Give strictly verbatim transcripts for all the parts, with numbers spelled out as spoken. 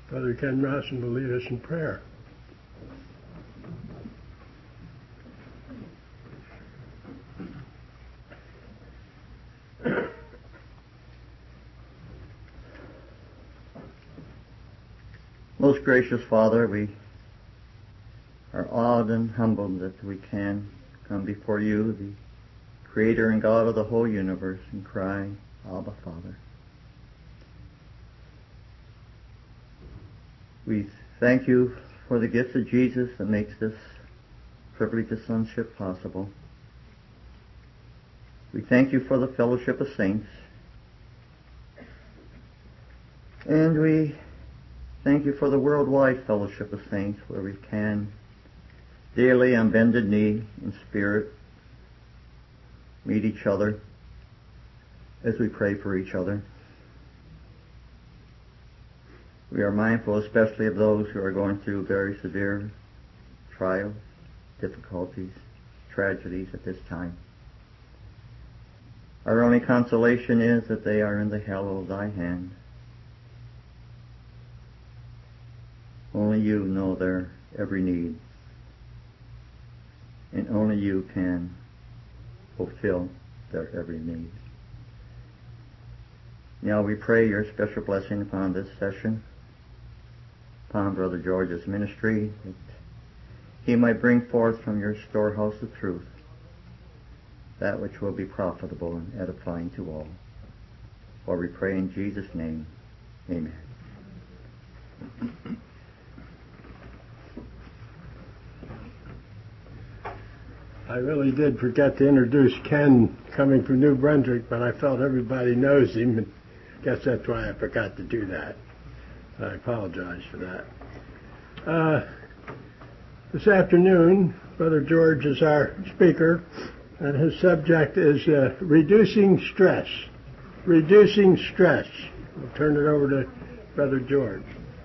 Brother Ken Rawson will lead us in prayer. Most gracious Father, we are awed and humbled that we can come before you, the Creator and God of the whole universe, and cry, Abba, Father. We thank you for the gift of Jesus that makes this privilege of sonship possible. We thank you for the fellowship of saints. And we thank you for the worldwide fellowship of saints, where we can daily on bended knee in spirit meet each other as we pray for each other. We are mindful especially of those who are going through very severe trials, difficulties, tragedies at this time. Our only consolation is that they are in the hollow of thy hand. Only you know their every need, and only you can fulfill their every need. Now we pray your special blessing upon this session, upon Brother George's ministry, that he might bring forth from your storehouse of truth that which will be profitable and edifying to all. For we pray in Jesus' name, amen. I really did forget to introduce Ken coming from New Brunswick, but I felt everybody knows him, and I guess that's why I forgot to do that. I apologize for that. Uh, this afternoon, Brother George is our speaker, and his subject is uh, reducing stress. Reducing stress. I'll turn it over to Brother George.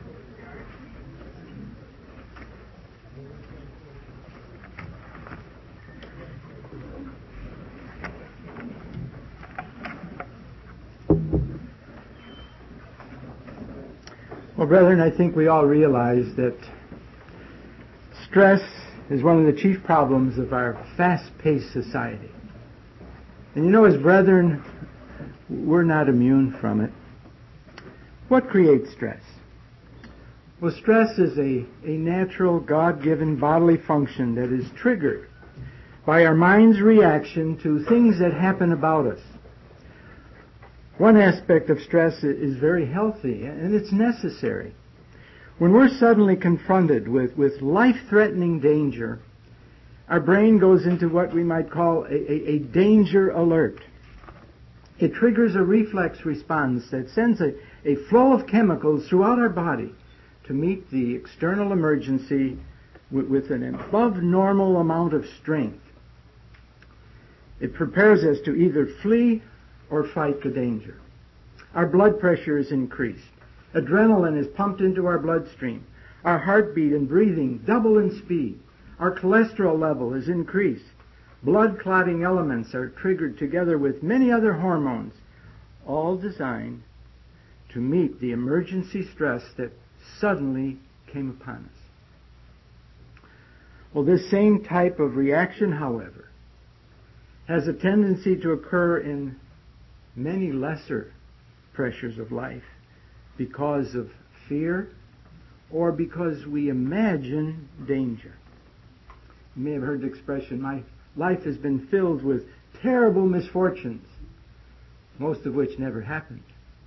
Well, brethren, I think we all realize that stress is one of the chief problems of our fast-paced society. And you know, as brethren, we're not immune from it. What creates stress? Well, stress is a, a natural, God-given bodily function that is triggered by our mind's reaction to things that happen about us. One aspect of stress is very healthy, and it's necessary. When we're suddenly confronted with, with life-threatening danger, our brain goes into what we might call a, a, a danger alert. It triggers a reflex response that sends a, a flow of chemicals throughout our body to meet the external emergency with, with an above normal amount of strength. It prepares us to either flee or fight the danger. Our blood pressure is increased. Adrenaline is pumped into our bloodstream. Our heartbeat and breathing double in speed. Our cholesterol level is increased. Blood clotting elements are triggered together with many other hormones, all designed to meet the emergency stress that suddenly came upon us. Well, this same type of reaction, however, has a tendency to occur in many lesser pressures of life because of fear or because we imagine danger. You may have heard the expression, my life has been filled with terrible misfortunes, most of which never happened.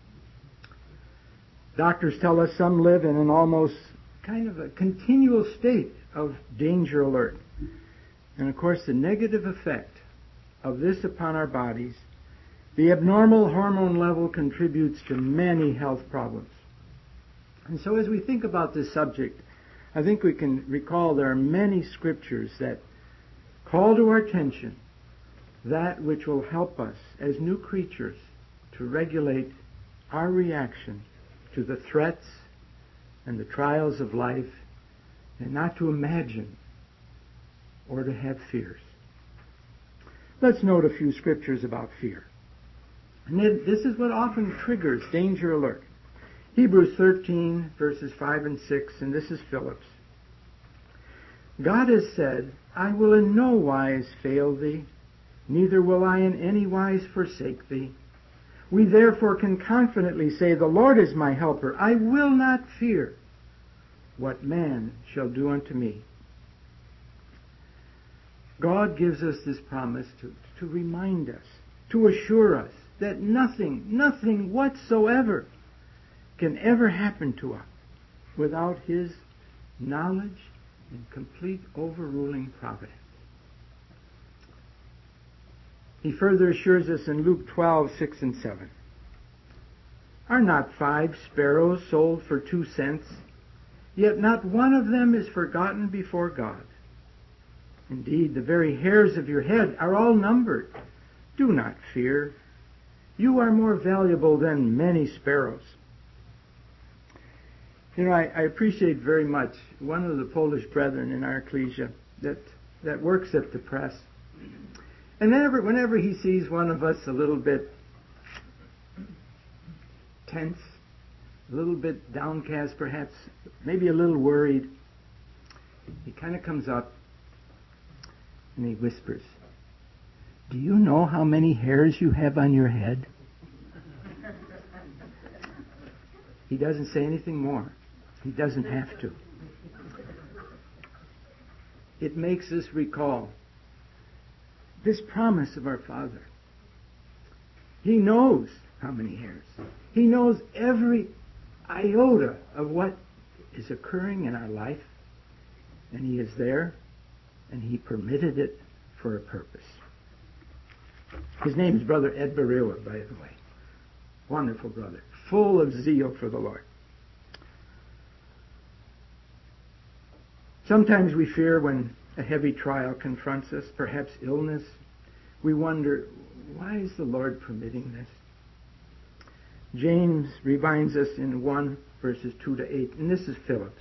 Doctors tell us some live in an almost kind of a continual state of danger alert. And of course, the negative effect of this upon our bodies, the abnormal hormone level contributes to many health problems. And so as we think about this subject, I think we can recall there are many scriptures that call to our attention that which will help us as new creatures to regulate our reaction to the threats and the trials of life, and not to imagine or to have fears. Let's note a few scriptures about fear. And this is what often triggers danger alert. Hebrews thirteen, verses five and six, and this is Philip's. God has said, I will in no wise fail thee, neither will I in any wise forsake thee. We therefore can confidently say, the Lord is my helper. I will not fear what man shall do unto me. God gives us this promise to, to remind us, to assure us that nothing, nothing whatsoever can ever happen to us without His knowledge and complete overruling providence. He further assures us in Luke twelve, six and seven. Are not five sparrows sold for two cents? Yet not one of them is forgotten before God. Indeed, the very hairs of your head are all numbered. Do not fear. You are more valuable than many sparrows. You know, I, I appreciate very much one of the Polish brethren in our ecclesia that, that works at the press. And whenever, whenever he sees one of us a little bit tense, a little bit downcast perhaps, maybe a little worried, he kind of comes up and he whispers, do you know how many hairs you have on your head? He doesn't say anything more. He doesn't have to. It makes us recall this promise of our Father. He knows how many hairs. He knows every iota of what is occurring in our life, and He is there, and He permitted it for a purpose. His name is Brother Ed Barewa, by the way. Wonderful brother, full of zeal for the Lord. Sometimes we fear when a heavy trial confronts us, perhaps illness. We wonder, why is the Lord permitting this? James reminds us in one, verses two to eight, and this is Philip's.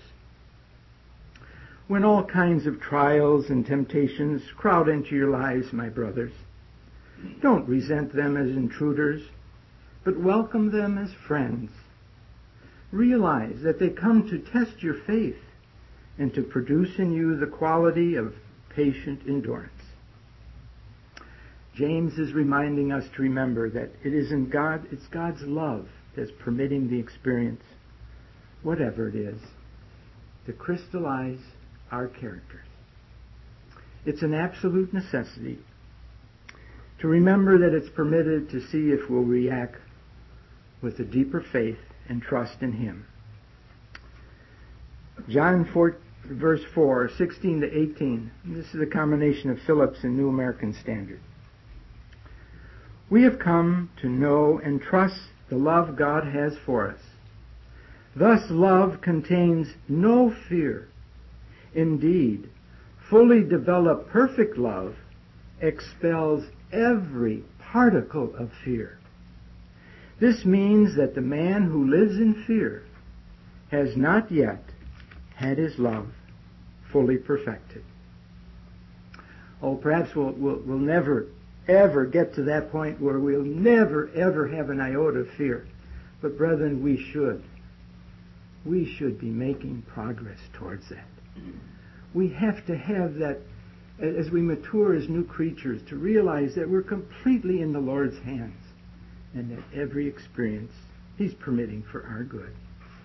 When all kinds of trials and temptations crowd into your lives, my brothers, don't resent them as intruders, but welcome them as friends. Realize that they come to test your faith and to produce in you the quality of patient endurance. James is reminding us to remember that it is in God, it's God's love that's permitting the experience, whatever it is, to crystallize our characters. It's an absolute necessity to remember that it's permitted to see if we'll react with a deeper faith and trust in Him. John four, verse four, sixteen to eighteen. This is a combination of Phillips and New American Standard. We have come to know and trust the love God has for us. Thus love contains no fear. Indeed, fully developed perfect love expels every particle of fear. This means that the man who lives in fear has not yet had his love fully perfected. Oh, perhaps we'll, we'll, we'll never, ever get to that point where we'll never, ever have an iota of fear. But brethren, we should. We should be making progress towards that. We have to have that as we mature as new creatures, to realize that we're completely in the Lord's hands and that every experience He's permitting for our good.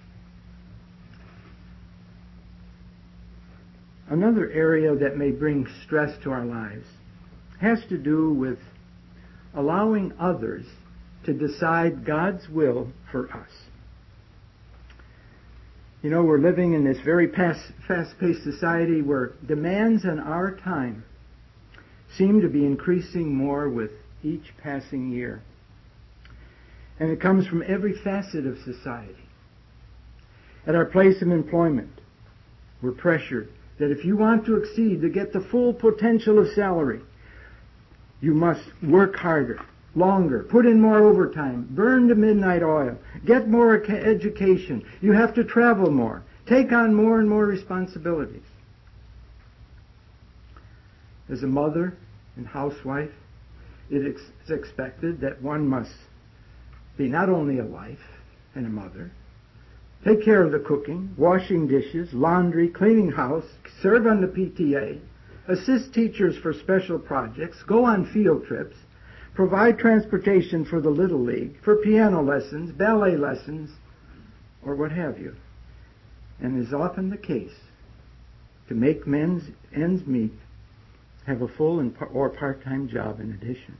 Another area that may bring stress to our lives has to do with allowing others to decide God's will for us. You know, we're living in this very fast-paced society where demands on our time seem to be increasing more with each passing year. And it comes from every facet of society. At our place of employment, we're pressured that if you want to exceed, to get the full potential of salary, you must work harder, longer, put in more overtime, burn the midnight oil, get more education. You have to travel more, take on more and more responsibilities. As a mother and housewife, it is expected that one must be not only a wife and a mother, take care of the cooking, washing dishes, laundry, cleaning house, serve on the P T A, assist teachers for special projects, go on field trips, provide transportation for the Little League, for piano lessons, ballet lessons, or what have you. And is often the case, to make men's ends meet, have a full and par- or part-time job in addition.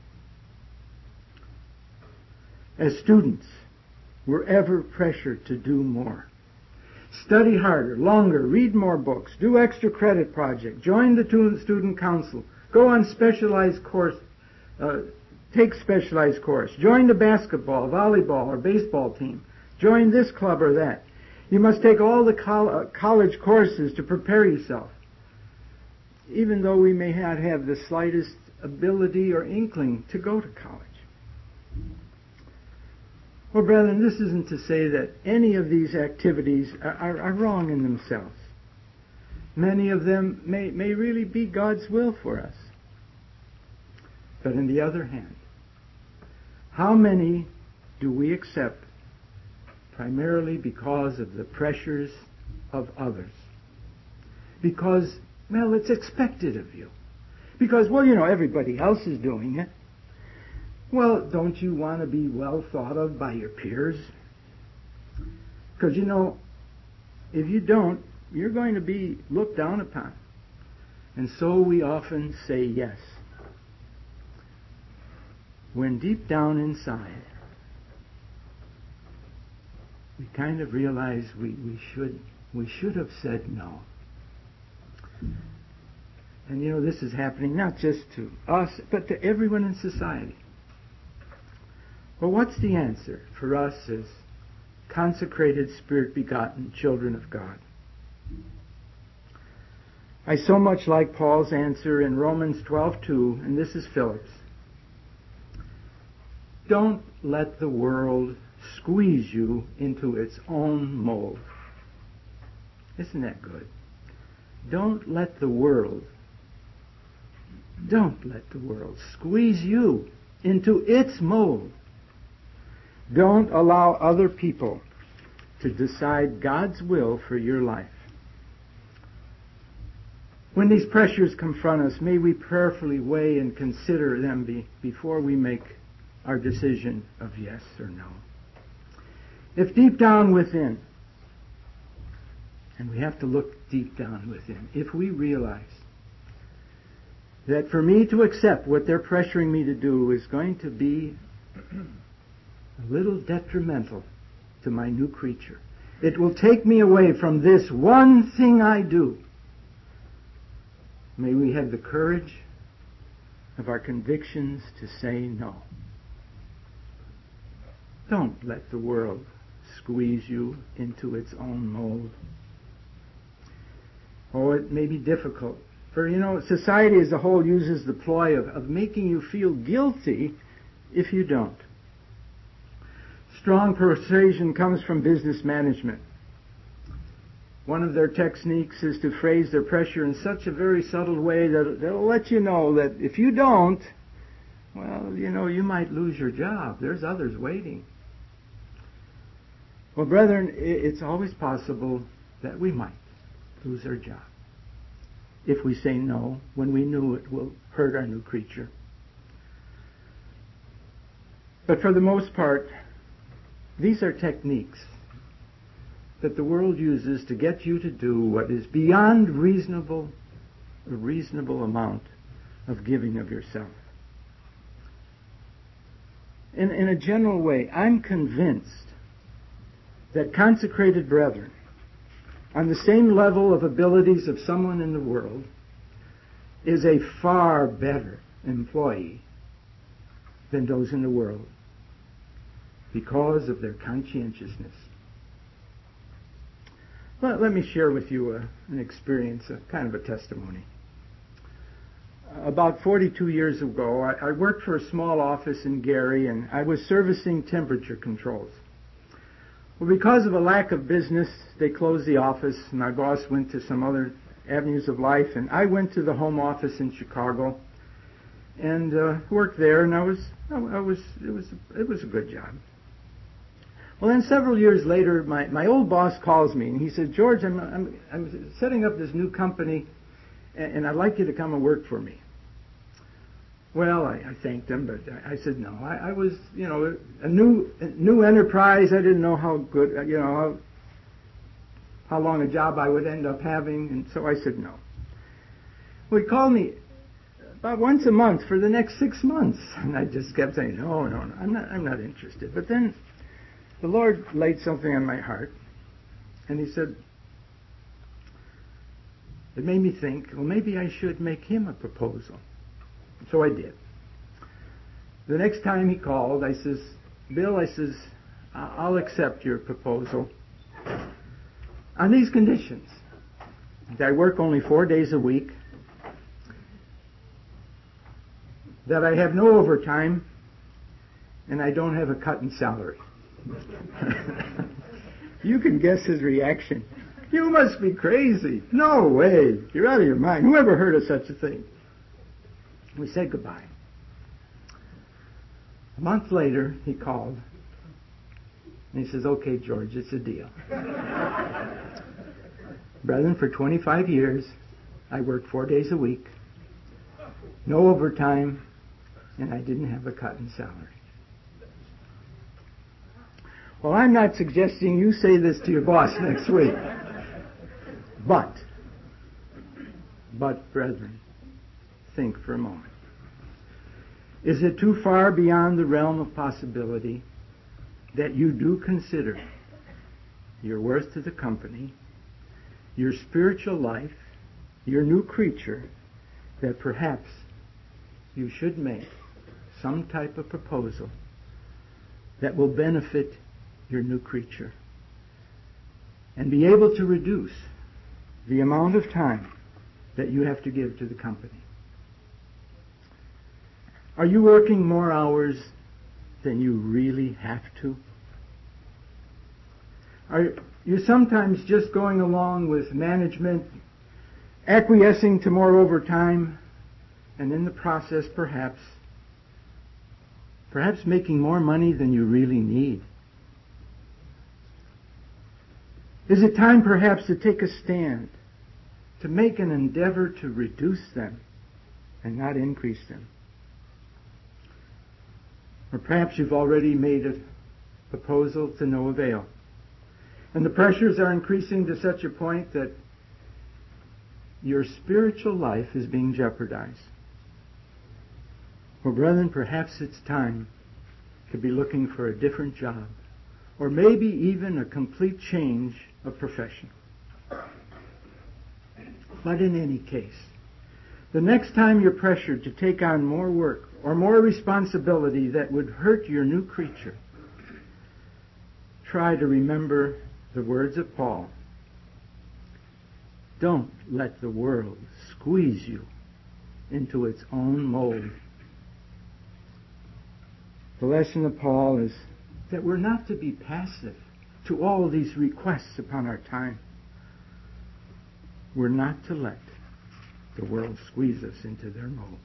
As students, we're ever pressured to do more. Study harder, longer, read more books, do extra credit projects, join the student council, go on specialized course, uh, take specialized course, join the basketball, volleyball, or baseball team, join this club or that. You must take all the col- uh, college courses to prepare yourself, even though we may not have the slightest ability or inkling to go to college. Well, brethren, this isn't to say that any of these activities are, are, are wrong in themselves. Many of them may, may really be God's will for us. But on the other hand, how many do we accept primarily because of the pressures of others? Because, well, it's expected of you. Because, well, you know, everybody else is doing it. Well, don't you want to be well thought of by your peers? Because, you know, if you don't, you're going to be looked down upon. And so we often say yes, when deep down inside, we kind of realize we, we should we should have said no. And, you know, this is happening not just to us, but to everyone in society. Well, what's the answer for us as consecrated, Spirit-begotten children of God? I so much like Paul's answer in Romans twelve two, and this is Philip's. Don't let the world squeeze you into its own mold. Isn't that good? Don't let the world, don't let the world squeeze you into its mold. Don't allow other people to decide God's will for your life. When these pressures confront us, may we prayerfully weigh and consider them be, before we make our decision of yes or no. If deep down within, and we have to look deep down within, if we realize that for me to accept what they're pressuring me to do is going to be a little detrimental to my new creature, it will take me away from this one thing I do, may we have the courage of our convictions to say no. Don't let the world squeeze you into its own mold. Oh, it may be difficult. For, you know, society as a whole uses the ploy of, of making you feel guilty if you don't. Strong persuasion comes from business management. One of their techniques is to phrase their pressure in such a very subtle way that they'll let you know that if you don't, well, you know, you might lose your job. There's others waiting. Well, brethren, it's always possible that we might lose our job if we say no when we knew it will hurt our new creature. But for the most part, these are techniques that the world uses to get you to do what is beyond reasonable, a reasonable amount of giving of yourself. In, in a general way, I'm convinced that consecrated brethren, on the same level of abilities of someone in the world, is a far better employee than those in the world because of their conscientiousness. Let, let me share with you a, an experience, a kind of a testimony. About forty-two years ago, I, I worked for a small office in Gary, and I was servicing temperature controls. Well, because of a lack of business, they closed the office. My boss went to some other avenues of life, and I went to the home office in Chicago and uh, worked there. And I was, I was, it was, it was a good job. Well, then several years later, my, my old boss calls me, and he says, George, I'm, I'm, I'm setting up this new company, and, and I'd like you to come and work for me. Well, I, I thanked him, but I, I said no. I, I was, you know, a new a new enterprise. I didn't know how good, you know, how, how long a job I would end up having, and so I said no. Well, he called me about once a month for the next six months, and I just kept saying, no, no, no, I'm not, I'm not interested. But then the Lord laid something on my heart, and He said, it made me think, well, maybe I should make him a proposal. So I did. The next time he called, I says, Bill, I says, I'll accept your proposal on these conditions. That I work only four days a week, that I have no overtime, and I don't have a cut in salary. You can guess his reaction. You must be crazy. No way. You're out of your mind. Who ever heard of such a thing? We said goodbye. A month later, he called, and he says, okay, George, it's a deal. Brethren, for twenty-five years, I worked four days a week, no overtime, and I didn't have a cut in salary. Well, I'm not suggesting you say this to your boss next week. But, but, brethren, think for a moment. Is it too far beyond the realm of possibility that you do consider your worth to the company, your spiritual life, your new creature, that perhaps you should make some type of proposal that will benefit your new creature and be able to reduce the amount of time that you have to give to the company? Are you working more hours than you really have to? Are you sometimes just going along with management, acquiescing to more overtime, and in the process perhaps, perhaps making more money than you really need? Is it time perhaps to take a stand, to make an endeavor to reduce them and not increase them? Or perhaps you've already made a proposal to no avail, and the pressures are increasing to such a point that your spiritual life is being jeopardized. Well, brethren, perhaps it's time to be looking for a different job, or maybe even a complete change of profession. But in any case, the next time you're pressured to take on more work or more responsibility that would hurt your new creature, try to remember the words of Paul. Don't let the world squeeze you into its own mold. The lesson of Paul is that we're not to be passive to all these requests upon our time. We're not to let the world squeeze us into their mold.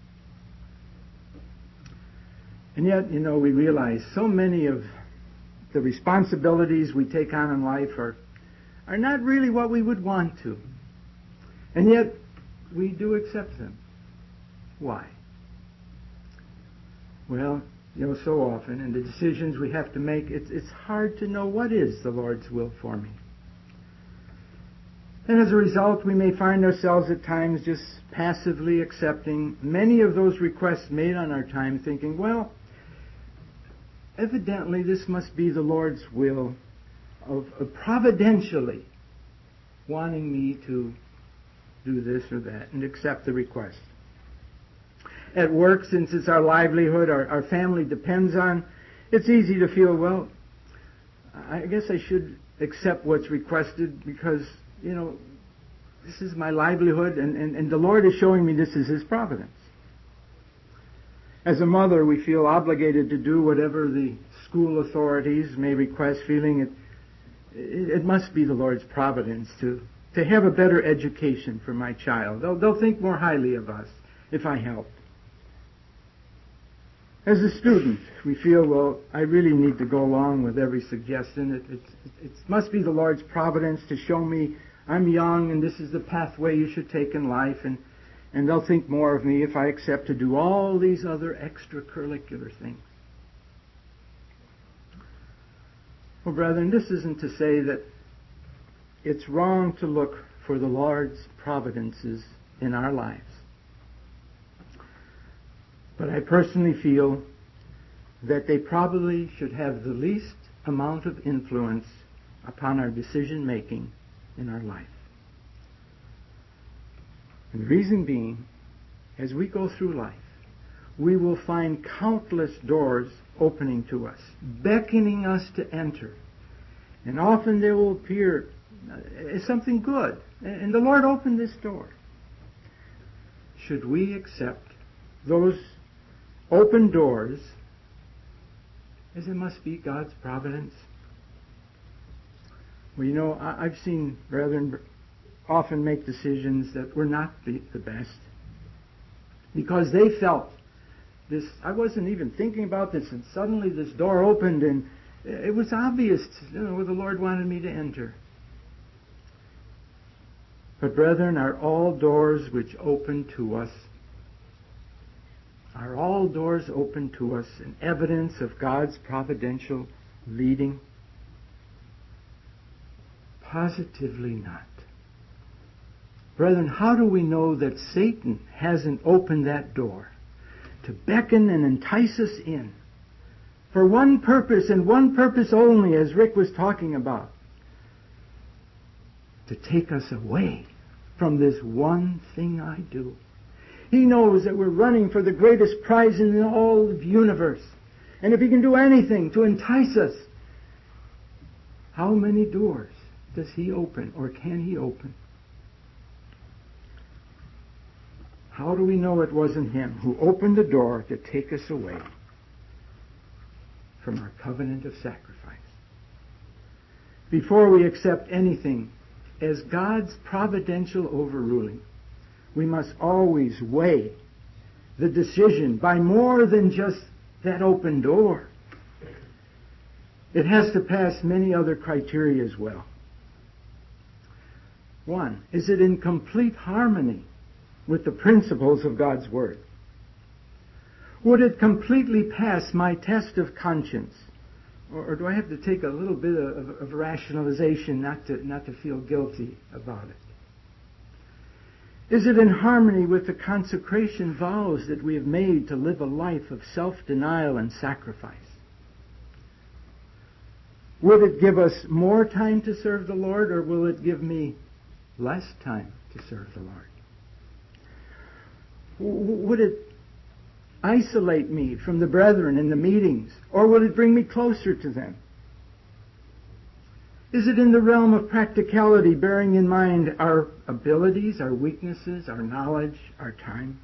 And yet, you know, we realize so many of the responsibilities we take on in life are, are not really what we would want to. And yet, we do accept them. Why? Well, you know, so often in the decisions we have to make, it's, it's hard to know what is the Lord's will for me. And as a result, we may find ourselves at times just passively accepting many of those requests made on our time, thinking, well, evidently this must be the Lord's will of, of providentially wanting me to do this or that and accept the request. At work, since it's our livelihood, our, our family depends on, it's easy to feel, well, I guess I should accept what's requested because, you know, this is my livelihood and, and, and the Lord is showing me this is His providence. As a mother, we feel obligated to do whatever the school authorities may request, feeling it, it, it must be the Lord's providence to, to have a better education for my child. They'll, they'll think more highly of us if I help. As a student, we feel, well, I really need to go along with every suggestion. It, it, it must be the Lord's providence to show me I'm young and this is the pathway you should take in life, and, and they'll think more of me if I accept to do all these other extracurricular things. Well, brethren, this isn't to say that it's wrong to look for the Lord's providences in our lives. But I personally feel that they probably should have the least amount of influence upon our decision making in our life. And the reason being, as we go through life, we will find countless doors opening to us, beckoning us to enter. And often they will appear as something good. And the Lord opened this door. Should we accept those open doors as it must be God's providence? Well, you know, I've seen brethren often make decisions that were not the, the best because they felt this, I wasn't even thinking about this, and suddenly this door opened and it was obvious, you know, where the Lord wanted me to enter. But brethren, are all doors which open to us, are all doors open to us an evidence of God's providential leading? Positively not. Brethren, how do we know that Satan hasn't opened that door to beckon and entice us in for one purpose and one purpose only, as Rick was talking about? To take us away from this one thing I do. He knows that we're running for the greatest prize in all of the universe. And if he can do anything to entice us, how many doors does he open, or can he open? How do we know it wasn't him who opened the door to take us away from our covenant of sacrifice? Before we accept anything as God's providential overruling, we must always weigh the decision by more than just that open door. It has to pass many other criteria as well. One, is it in complete harmony with the principles of God's Word? Would it completely pass my test of conscience? Or, or do I have to take a little bit of, of rationalization not to, not to feel guilty about it? Is it in harmony with the consecration vows that we have made to live a life of self-denial and sacrifice? Would it give us more time to serve the Lord, or will it give me less time to serve the Lord? Would it isolate me from the brethren in the meetings, or will it bring me closer to them? Is it in the realm of practicality, bearing in mind our abilities, our weaknesses, our knowledge, our time?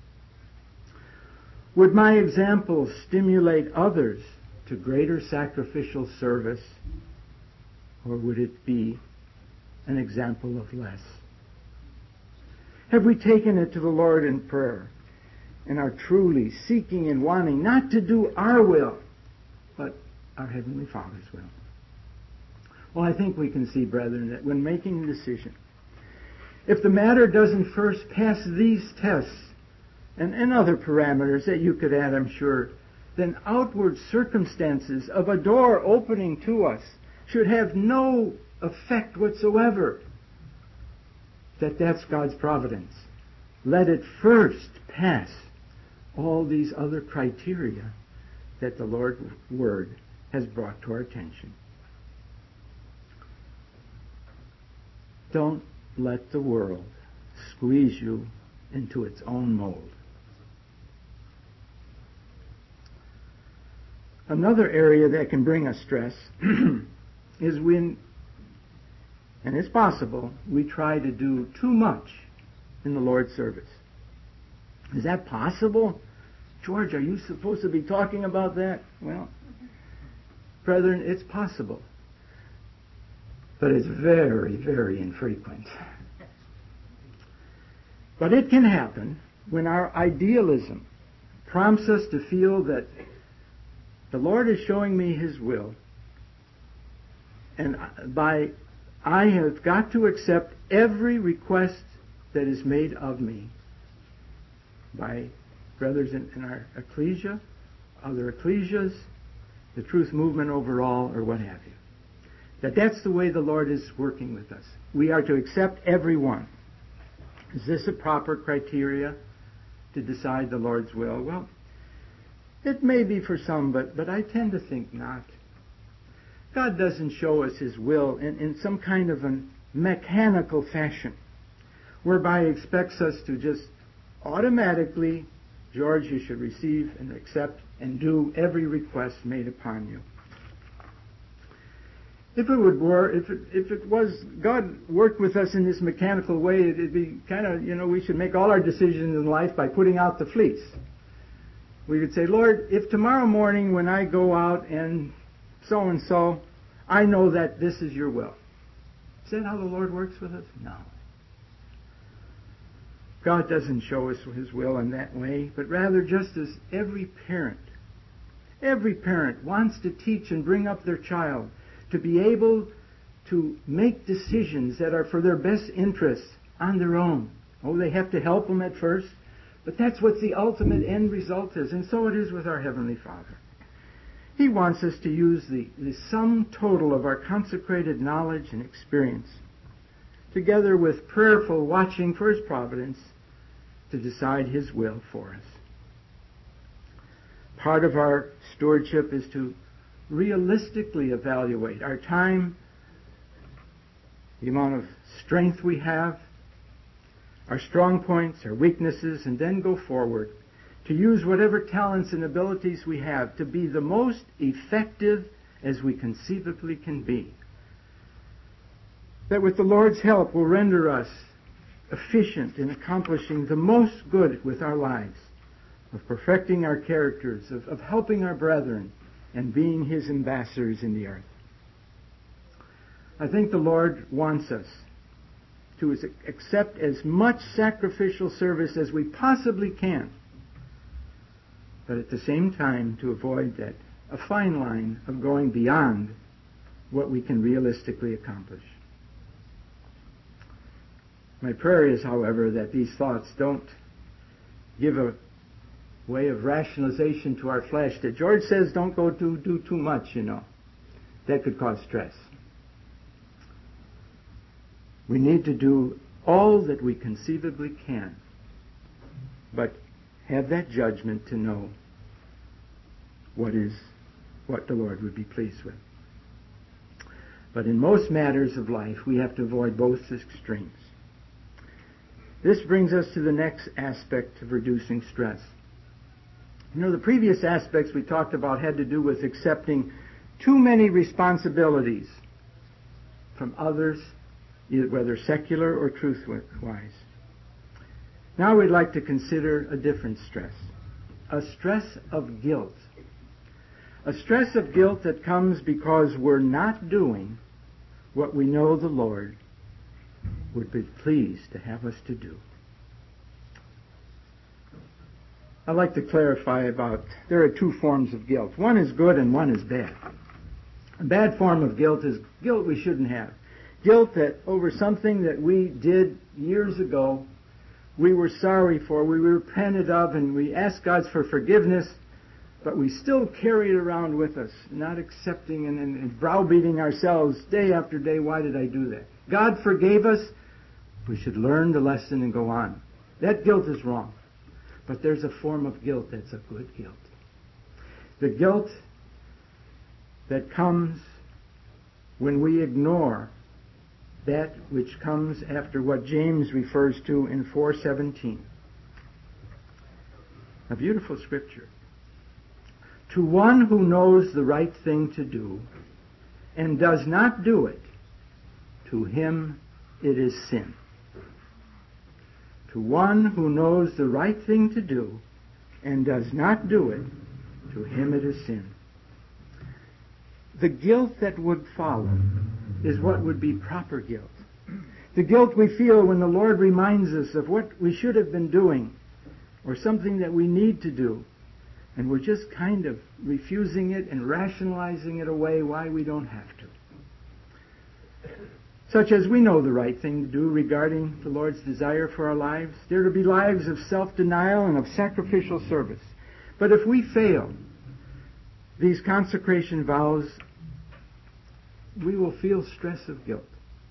Would my example stimulate others to greater sacrificial service, or would it be an example of less? Have we taken it to the Lord in prayer and are truly seeking and wanting not to do our will, but our Heavenly Father's will? Well, I think we can see, brethren, that when making a decision, if the matter doesn't first pass these tests and, and other parameters that you could add, I'm sure, then outward circumstances of a door opening to us should have no effect whatsoever. That that's God's providence. Let it first pass all these other criteria that the Lord's Word has brought to our attention. Don't let the world squeeze you into its own mold. Another area that can bring us stress is when, and it's possible, we try to do too much in the Lord's service. Is that possible? George, are you supposed to be talking about that? Well, brethren, it's possible. But it's very, very infrequent. But it can happen when our idealism prompts us to feel that the Lord is showing me His will, and by I have got to accept every request that is made of me by brothers in, in our ecclesia, other ecclesias, the truth movement overall, or what have you. That that's the way the Lord is working with us. We are to accept every one. Is this a proper criteria to decide the Lord's will? Well, it may be for some, but, but I tend to think not. God doesn't show us His will in, in some kind of a mechanical fashion, whereby He expects us to just automatically, George, you should receive and accept and do every request made upon you. If it would work, if it, if it was, God worked with us in this mechanical way, it'd be kind of, you know, we should make all our decisions in life by putting out the fleece. We could say, Lord, if tomorrow morning when I go out and so-and-so, I know that this is your will. Is that how the Lord works with us? No. God doesn't show us His will in that way, but rather just as every parent, every parent wants to teach and bring up their child to be able to make decisions that are for their best interests on their own. Oh, they have to help them at first, but that's what the ultimate end result is, and so it is with our Heavenly Father. He wants us to use the, the sum total of our consecrated knowledge and experience, together with prayerful watching for His providence, to decide His will for us. Part of our stewardship is to realistically evaluate our time, the amount of strength we have, our strong points, our weaknesses, and then go forward to use whatever talents and abilities we have to be the most effective as we conceivably can be. That with the Lord's help will render us efficient in accomplishing the most good with our lives, of perfecting our characters, of, of helping our brethren, and being His ambassadors in the earth. I think the Lord wants us to accept as much sacrificial service as we possibly can, but at the same time to avoid that a fine line of going beyond what we can realistically accomplish. My prayer is, however, that these thoughts don't give a way of rationalization to our flesh, that George says don't go do, do too much, you know. That could cause stress. We need to do all that we conceivably can, but have that judgment to know what is what the Lord would be pleased with. But in most matters of life, we have to avoid both extremes. This brings us to the next aspect of reducing stress. You know, the previous aspects we talked about had to do with accepting too many responsibilities from others, either whether secular or truth-wise. Now we'd like to consider a different stress, a stress of guilt. A stress of guilt that comes because we're not doing what we know the Lord would be pleased to have us to do. I'd like to clarify about, there are two forms of guilt. One is good and one is bad. A bad form of guilt is guilt we shouldn't have. Guilt that over something that we did years ago, we were sorry for, we repented of, and we asked God for forgiveness, but we still carry it around with us, not accepting and, and, and browbeating ourselves day after day. Why did I do that? God forgave us. We should learn the lesson and go on. That guilt is wrong. But there's a form of guilt that's a good guilt. The guilt that comes when we ignore that which comes after what James refers to in four seventeen. A beautiful scripture. To one who knows the right thing to do and does not do it, to him it is sin. To one who knows the right thing to do and does not do it, to him it is sin. The guilt that would follow is what would be proper guilt. The guilt we feel when the Lord reminds us of what we should have been doing or something that we need to do, And we're just kind of refusing it and rationalizing it away why we don't have to. Such as we know the right thing to do regarding the Lord's desire for our lives. They're to be lives of self-denial and of sacrificial service. But if we fail these consecration vows, we will feel stress of guilt.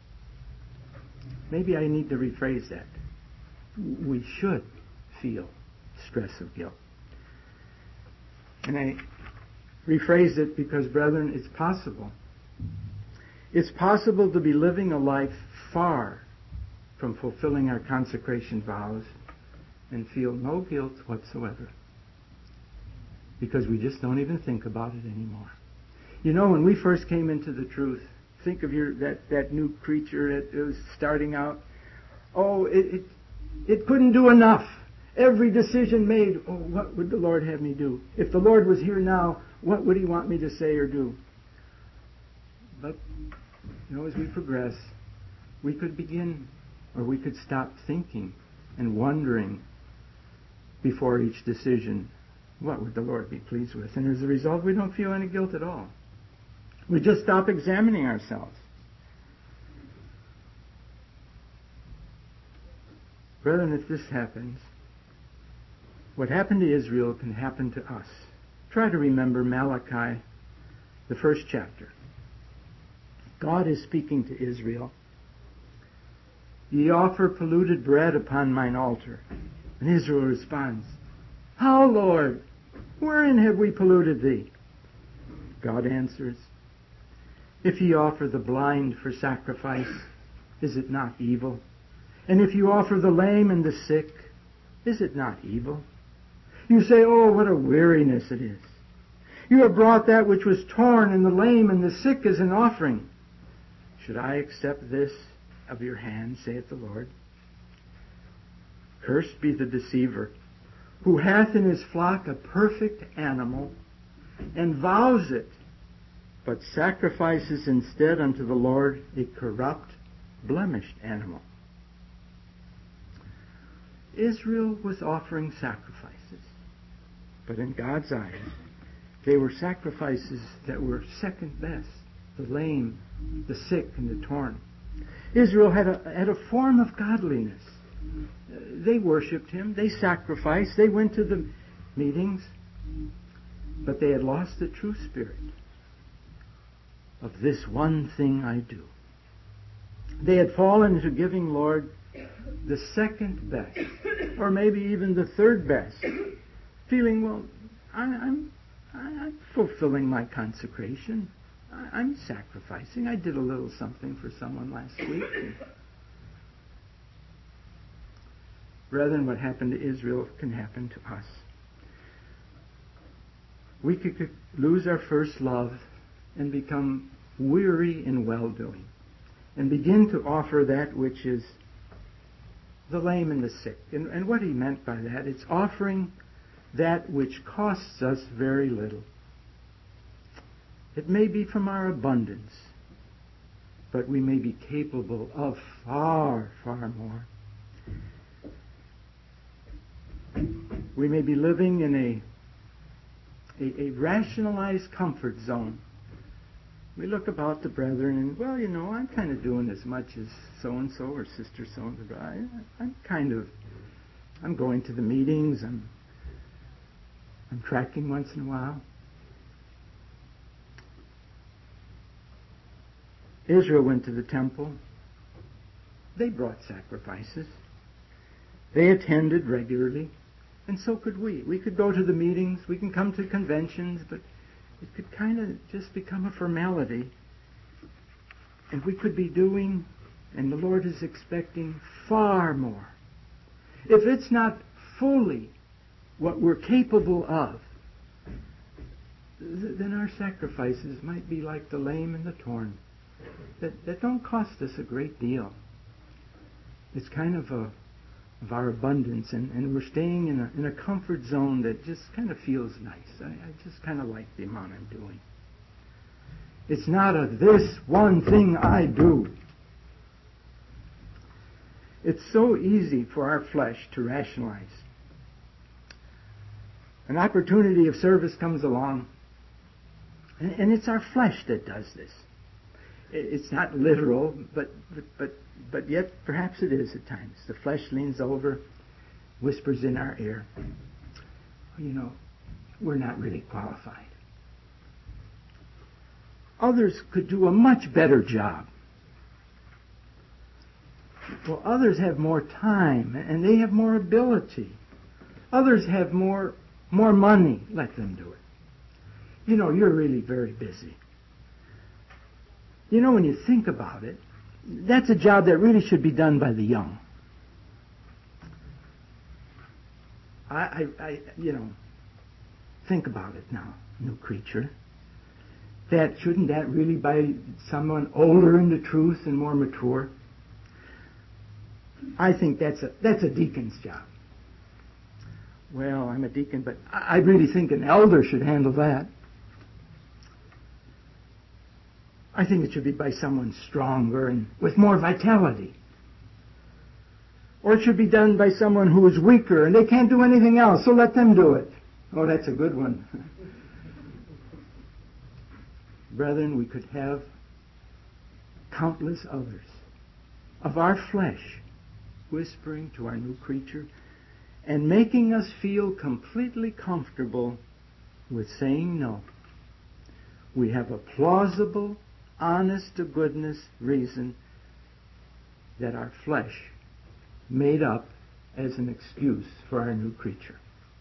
Maybe I need to rephrase that. We should feel stress of guilt. And I rephrase it because, brethren, it's possible. It's possible to be living a life far from fulfilling our consecration vows and feel no guilt whatsoever, because we just don't even think about it anymore. You know, when we first came into the truth, think of your that, that new creature that was starting out. Oh, it, it it couldn't do enough. Every decision made, oh, what would the Lord have me do? If the Lord was here now, what would He want me to say or do? But, you know, as we progress, we could begin, or we could stop thinking and wondering before each decision, what would the Lord be pleased with? And as a result, we don't feel any guilt at all. We just stop examining ourselves. Brethren, if this happens, what happened to Israel can happen to us. Try to remember Malachi, the first chapter. God is speaking to Israel. Ye offer polluted bread upon mine altar. And Israel responds, How, Lord? Wherein have we polluted thee? God answers, If ye offer the blind for sacrifice, is it not evil? And if you offer the lame and the sick, is it not evil? You say, Oh, what a weariness it is. You have brought that which was torn and the lame and the sick as an offering. Should I accept this of your hand, saith the Lord? Cursed be the deceiver, who hath in his flock a perfect animal, and vows it, but sacrifices instead unto the Lord a corrupt, blemished animal. Israel was offering sacrifices, but in God's eyes, they were sacrifices that were second best. The lame, the sick, and the torn. Israel had a, had a form of godliness. They worshipped Him. They sacrificed. They went to the meetings. But they had lost the true spirit of this one thing I do. They had fallen into giving Lord the second best, or maybe even the third best, feeling, well, I, I'm, I'm fulfilling my consecration. I, I'm sacrificing. I did a little something for someone last week. Brethren, what happened to Israel can happen to us. We could, could lose our first love and become weary in well-doing, and begin to offer that which is the lame and the sick. And, and what he meant by that, it's offering that which costs us very little. It may be from our abundance, but we may be capable of far, far more. We may be living in a, a, a rationalized comfort zone. We look about the brethren and, well, you know, I'm kind of doing as much as so-and-so or sister so-and-so. I, I'm kind of, I'm going to the meetings. I'm, I'm tracking once in a while. Israel went to the temple. They brought sacrifices. They attended regularly. And so could we. We could go to the meetings. We can come to conventions, but it could kind of just become a formality. And we could be doing, and the Lord is expecting far more. If it's not fully what we're capable of, th- then our sacrifices might be like the lame and the torn, that, that don't cost us a great deal. It's kind of a of our abundance, and, and we're staying in a in a comfort zone that just kind of feels nice. I, I just kind of like the amount I'm doing. It's not a this one thing I do. It's so easy for our flesh to rationalize. an opportunity of service comes along, and, and it's our flesh that does this. It's not literal, but, but but but yet perhaps it is at times. The flesh leans over, whispers in our ear, you know, we're not really qualified. Others could do a much better job. Well, others have more time and they have more ability. Others have more more money. Let them do it. You know, you're really very busy. You know, when you think about it, that's a job that really should be done by the young. I, I, I you know, think about it now, new creature. That shouldn't that really be someone older in the truth and more mature? I think that's a that's a deacon's job. Well, I'm a deacon, but I, I really think an elder should handle that. I think it should be by someone stronger and with more vitality. Or it should be done by someone who is weaker and they can't do anything else, so let them do it. Oh, that's a good one. Brethren, we could have countless others of our flesh whispering to our new creature and making us feel completely comfortable with saying no. We have a plausible, honest-to-goodness reason that our flesh made up as an excuse for our new creature.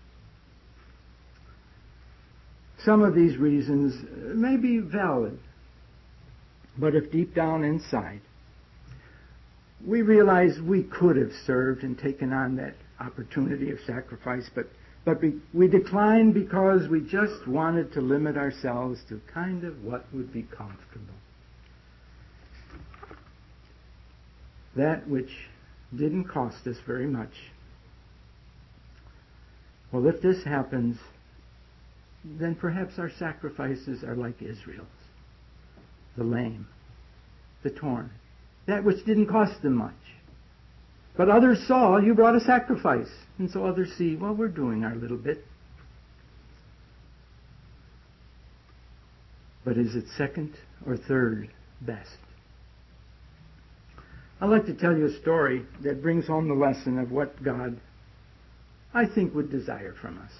Some of these reasons may be valid, but if deep down inside we realize we could have served and taken on that opportunity of sacrifice, but but we, we declined because we just wanted to limit ourselves to kind of what would be comfortable. That which didn't cost us very much. Well, if this happens, then perhaps our sacrifices are like Israel's. The lame, the torn, that which didn't cost them much. But others saw you brought a sacrifice, and so others see, well, we're doing our little bit. But is it second or third best? I'd like to tell you a story that brings home the lesson of what God, I think, would desire from us.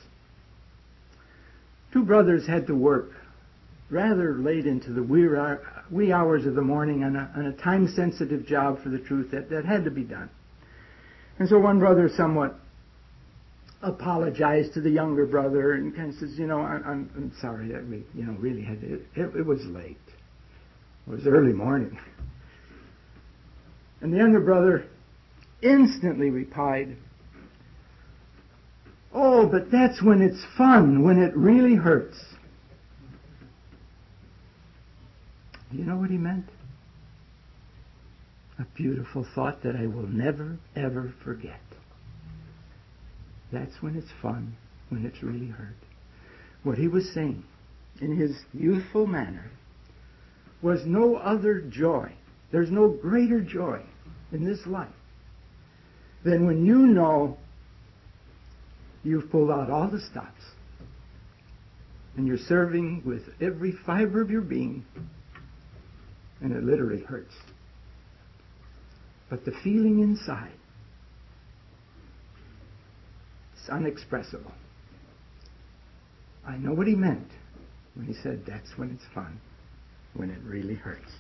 Two brothers had to work rather late into the wee hours of the morning on a, on a time-sensitive job for the truth that, that had to be done. And so one brother somewhat apologized to the younger brother and kind of says, you know, I, I'm, I'm sorry that we, you know, really had to, it, it was late. It was early morning. And the younger brother instantly replied, oh, but that's when it's fun, when it really hurts. Do you know what he meant? A beautiful thought that I will never, ever forget. That's when it's fun, when it's really hurt. What he was saying, in his youthful manner, was no other joy. There's no greater joy in this life than when you know you've pulled out all the stops and you're serving with every fiber of your being, and it literally hurts. But the feeling inside, it's unexpressible. I know what he meant when he said that's when it's fun, when it really hurts.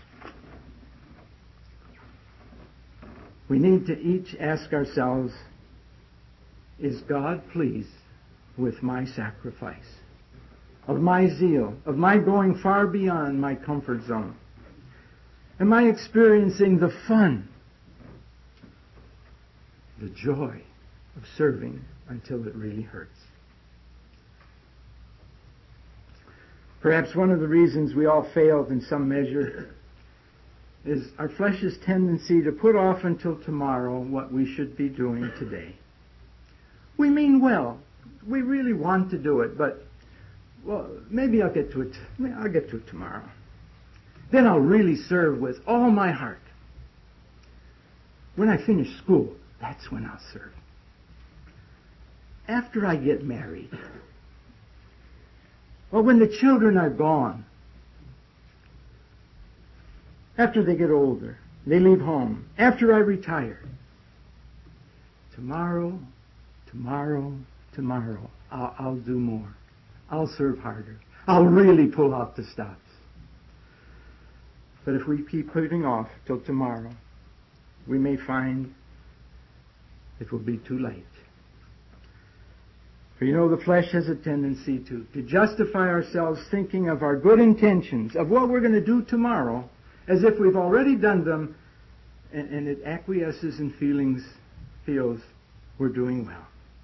We need to each ask ourselves, is God pleased with my sacrifice, of my zeal, of my going far beyond my comfort zone? Am I experiencing the fun, the joy of serving until it really hurts? Perhaps one of the reasons we all failed in some measure is our flesh's tendency to put off until tomorrow what we should be doing today. We mean well. We really want to do it, but, well, maybe I'll get to it. I'll get to it tomorrow. Then I'll really serve with all my heart. When I finish school, that's when I'll serve. After I get married, Or when the children are gone, after they get older, they leave home, after I retire. Tomorrow, tomorrow, tomorrow, I'll, I'll do more. I'll serve harder. I'll really pull out the stops. But if we keep putting off till tomorrow, we may find it will be too late. For you know, the flesh has a tendency to, to justify ourselves thinking of our good intentions, of what we're going to do tomorrow, as if we've already done them, and, and it acquiesces in feelings, feels we're doing well.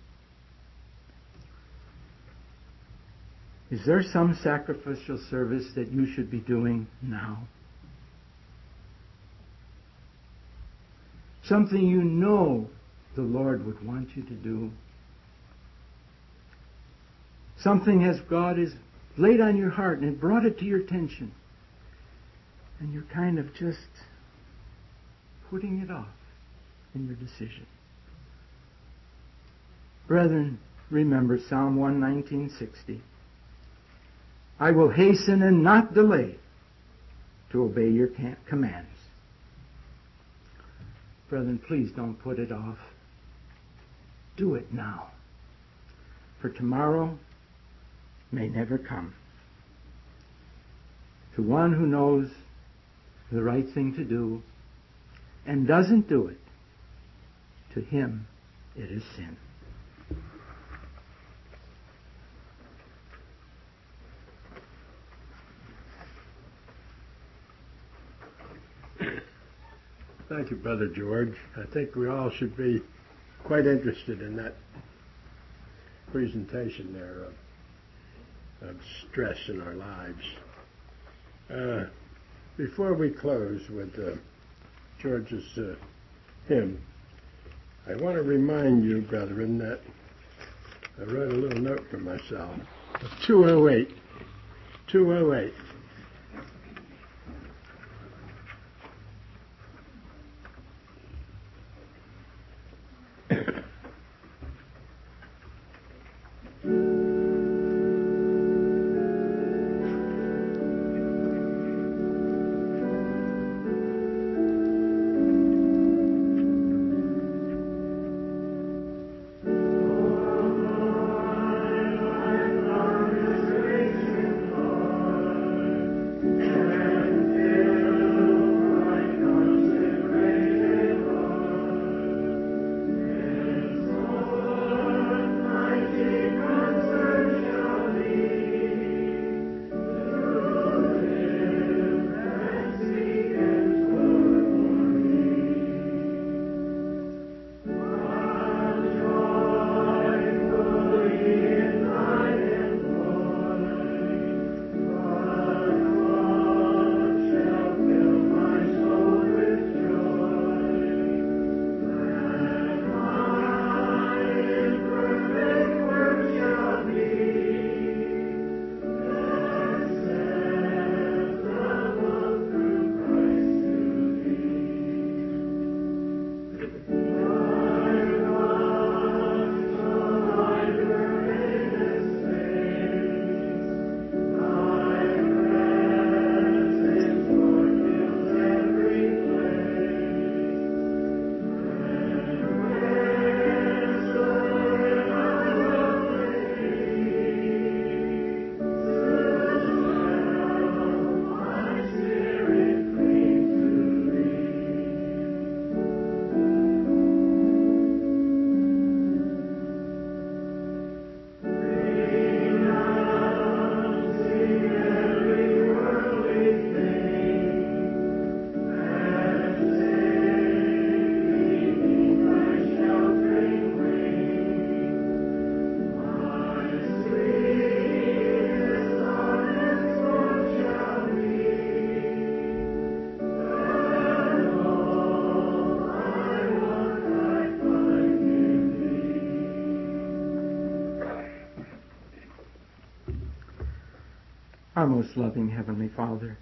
Is there some sacrificial service that you should be doing now? Something you know the Lord would want you to do. Something has God has laid on your heart and brought it to your attention. And you're kind of just putting it off in your decision. Brethren, remember Psalm one nineteen sixty. I will hasten and not delay to obey your commands. Brethren, please don't put it off. Do it now. For tomorrow may never come. To one who knows the right thing to do and doesn't do it, to him it is sin. Thank you, Brother George. I think we all should be quite interested in that presentation there of, of stress in our lives. Uh, before we close with uh, George's uh, hymn, I want to remind you, brethren, that I wrote a little note for myself. two oh eight. two oh eight. Our most loving Heavenly Father,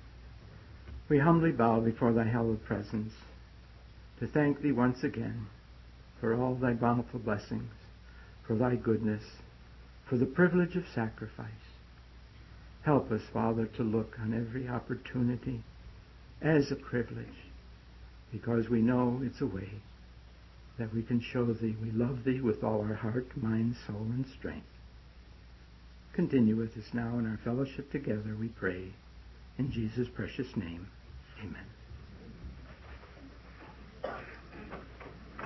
we humbly bow before thy hallowed presence to thank thee once again for all thy bountiful blessings, for thy goodness, for the privilege of sacrifice. Help us, Father, to look on every opportunity as a privilege, because we know it's a way that we can show Thee we love Thee with all our heart, mind, soul, and strength. Continue with us now in our fellowship together, we pray. In Jesus' precious name, amen.